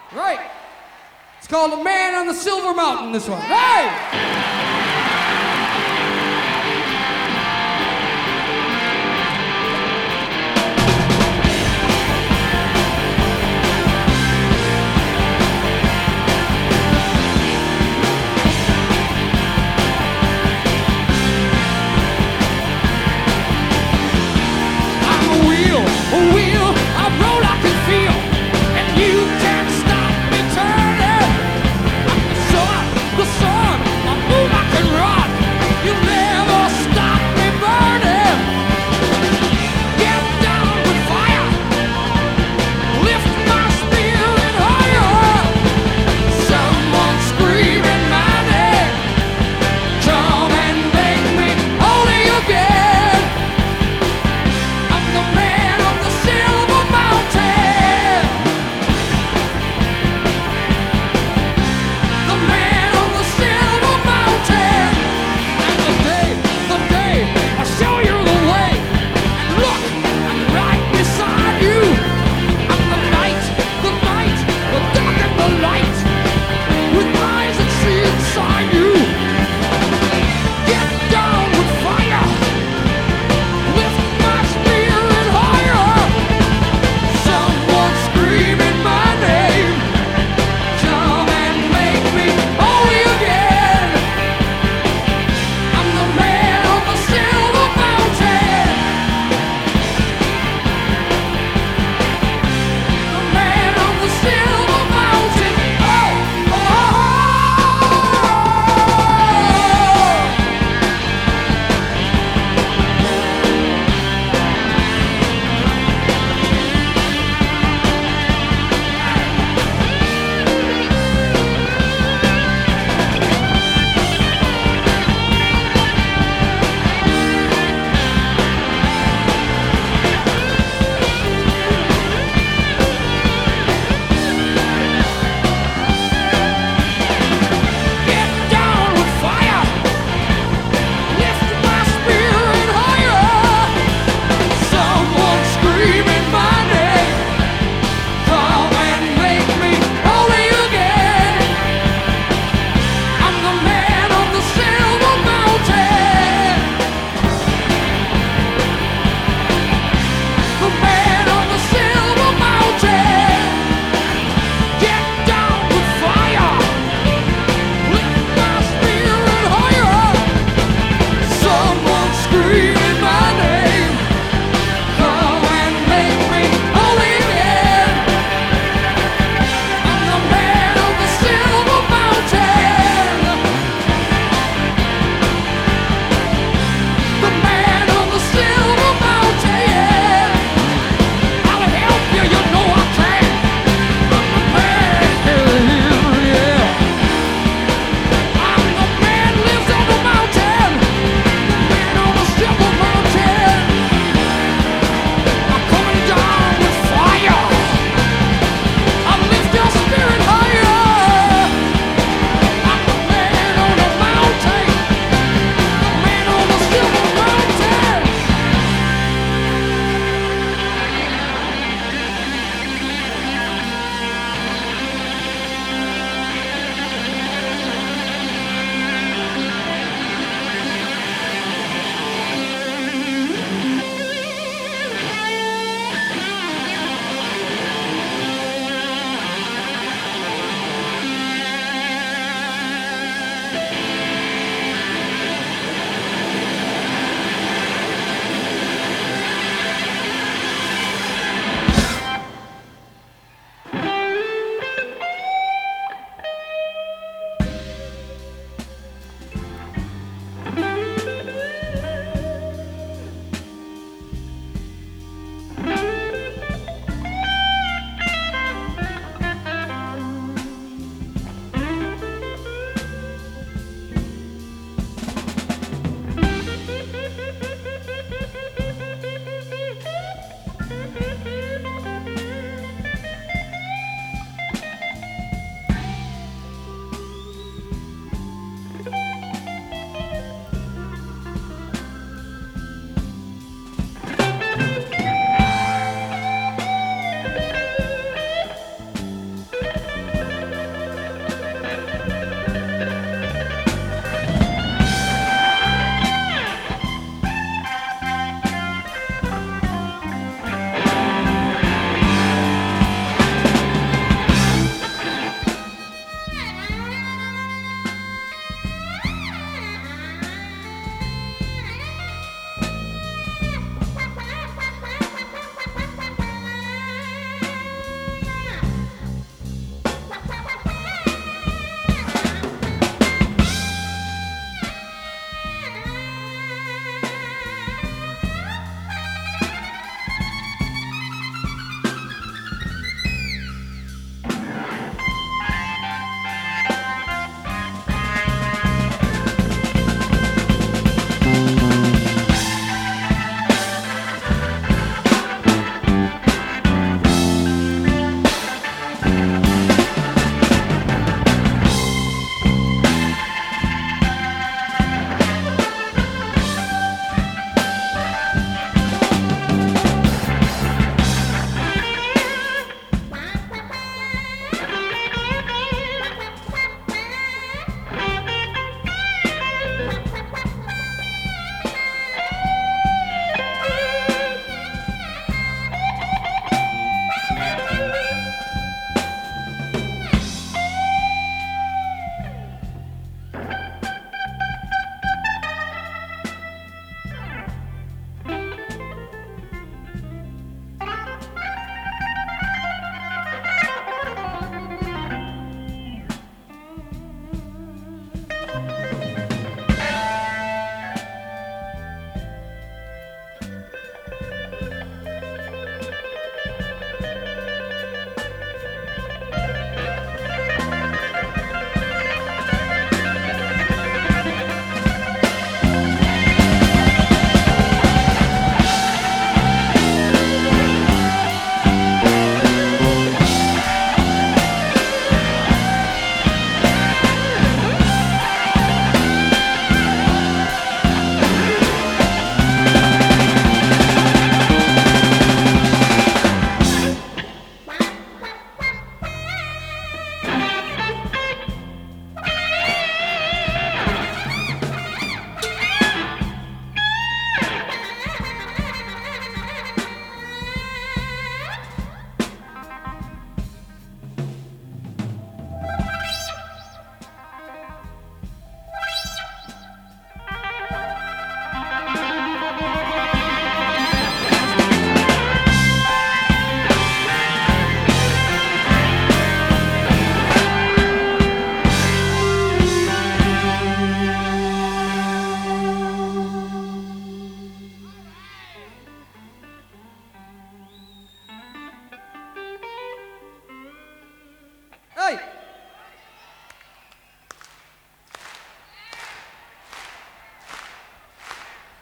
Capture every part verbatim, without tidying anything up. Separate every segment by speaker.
Speaker 1: Right. It's called The Man on the Silver Mountain, this one. Hey! A wheel, I roll, I can feel, and you can't stop me turning. I'm the sun, the sun, I'm moving.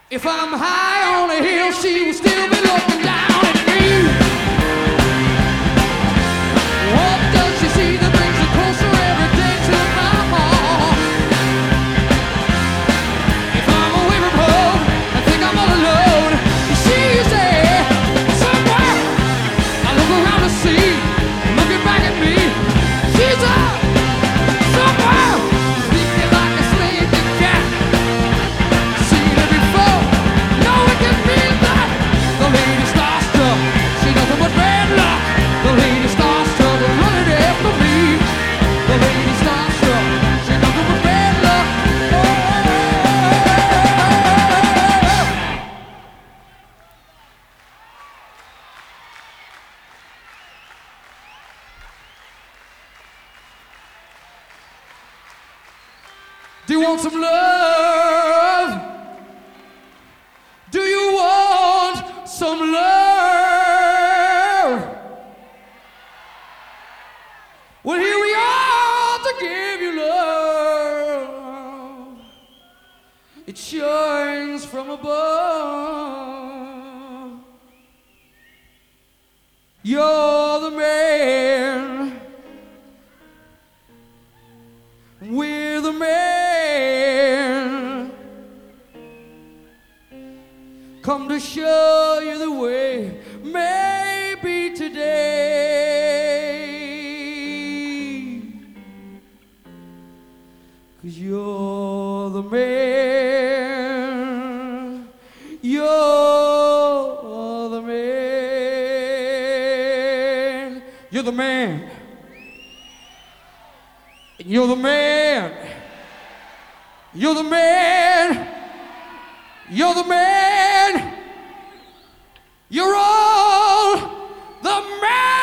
Speaker 1: If I'm high on a hill, she will still be looking down at me. What does she see that brings her closer every day to my heart? If I'm away from home, I think I'm all alone. She's there somewhere. I look around to see, looking back at me. She's up somewhere, sleeping like a sleepy cat. Seen her before, know it can be that. The lady starstruck, she nothing but bad luck. The lady starstruck, running after me. The lady starstruck, she nothing but bad luck. Oh. Do you want some love? Do you want some love? Well, here we are to give you love. It shines from above. You're the man. We're the man. Come to show you the way, maybe today. 'Cause you're the man. You're the man. You're the man. You're the man. You're the man. You're the man. You're all the man.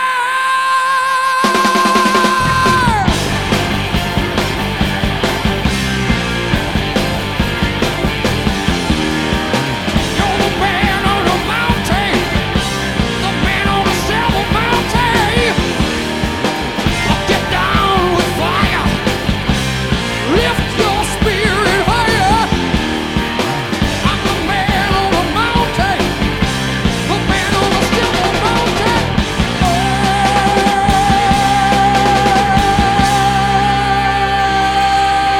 Speaker 1: You're the man on the mountain. The man on the silver mountain. I'll get down with fire. Lift your spirit higher. I'm the man on the mountain. The man on the silver mountain. Oh.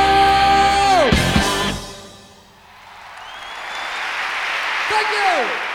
Speaker 1: Thank you.